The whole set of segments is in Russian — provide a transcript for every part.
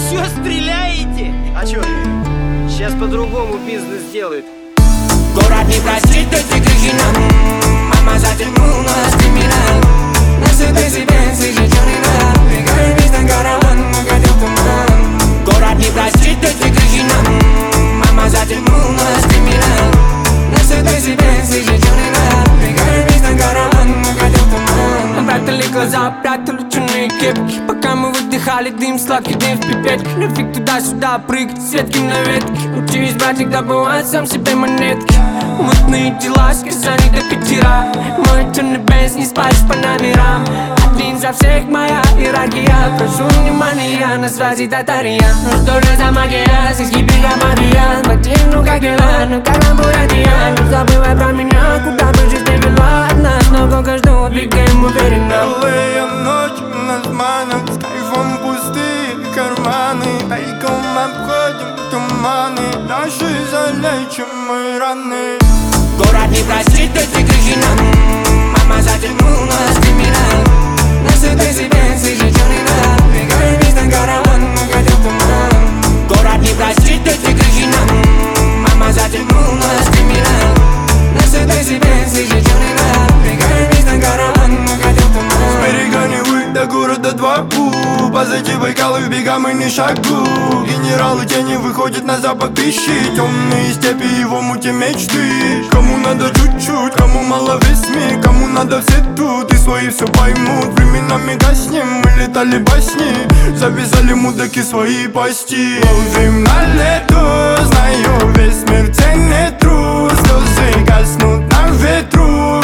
Все стреляете? А чё? Сейчас по-другому бизнес делают. Город не простит эти грехи нам. Мама затянула криминал. Нас это себе слышит, не надо. Бегаем весь на караван, угодил туман. Город не простит эти грехи нам. Мама затянула криминал. Нас это себе слышит, не надо. Бегаем весь на караван, угодил туман. Прятали глаза, прятали черные кепки. Пока мы выдыхали дым, сладкий дым в пипетке. Нафиг туда-сюда прыгать, с ветки на ветке. Учись, братик, добывать сам себе монетки. Мутные дела, сказали до пятера. Мой черный бенз, не спать по номерам. Один за всех моя иерархия. Прошу внимания, на связи татария. Ну что же за магия, с гибрида магия. Мотив, ну как дела, ну как вам буратия. Не забывай про меня, куда бы жизнь не вела. От нас много ждут, двигаем уверенно. Белые ночи нас манят, с кайфом пустые карманы. Тайком обходим туманы, наши залечим мы раны. Город не простит эти грехи нам. Мама затянула криминал. Нас это себе слышит, не надо. Бегаем весь на караван, угодил туман. Город не простит эти грехи нам. Мама затянула криминал. Нас это себе слышит, не надо. Бегаем весь на караван, угодил туман. С берега Невы до города два пу. Позади Байкала в бега мы не шагу. Генералы тени выходят на запад ищи. Темные степи его мути мечты. Кому надо чуть-чуть, кому мало весь мир. Кому надо все тут и свои все поймут. Временами гаснем, мы летали басни. Завязали мудаки свои пасти. Ловим на лету, знаю весь мир ценит труд. Слезы гаснут на ветру.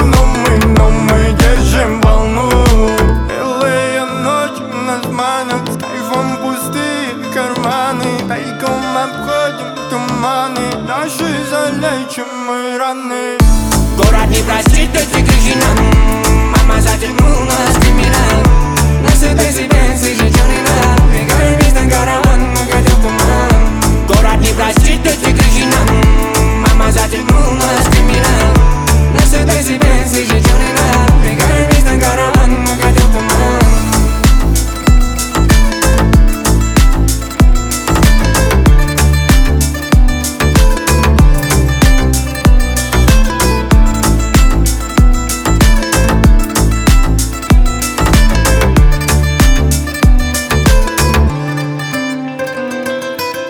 Но мы держим волну. Белые ночи нас манят, с кайфом пустые карманы. Тайком обходим туманы, наши залечим мы раны. Город не простит эти грехи нам. Мама затянула криминал. Нас это себе слышит, не надо. Бегаем весь на караван, угодил туман. Город не простит эти грехи нам. Мама затянула криминал. Нас это себе слышит, не надо. Бегаем весь на караван, угодил туман.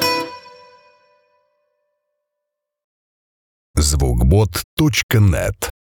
Звукбот.нет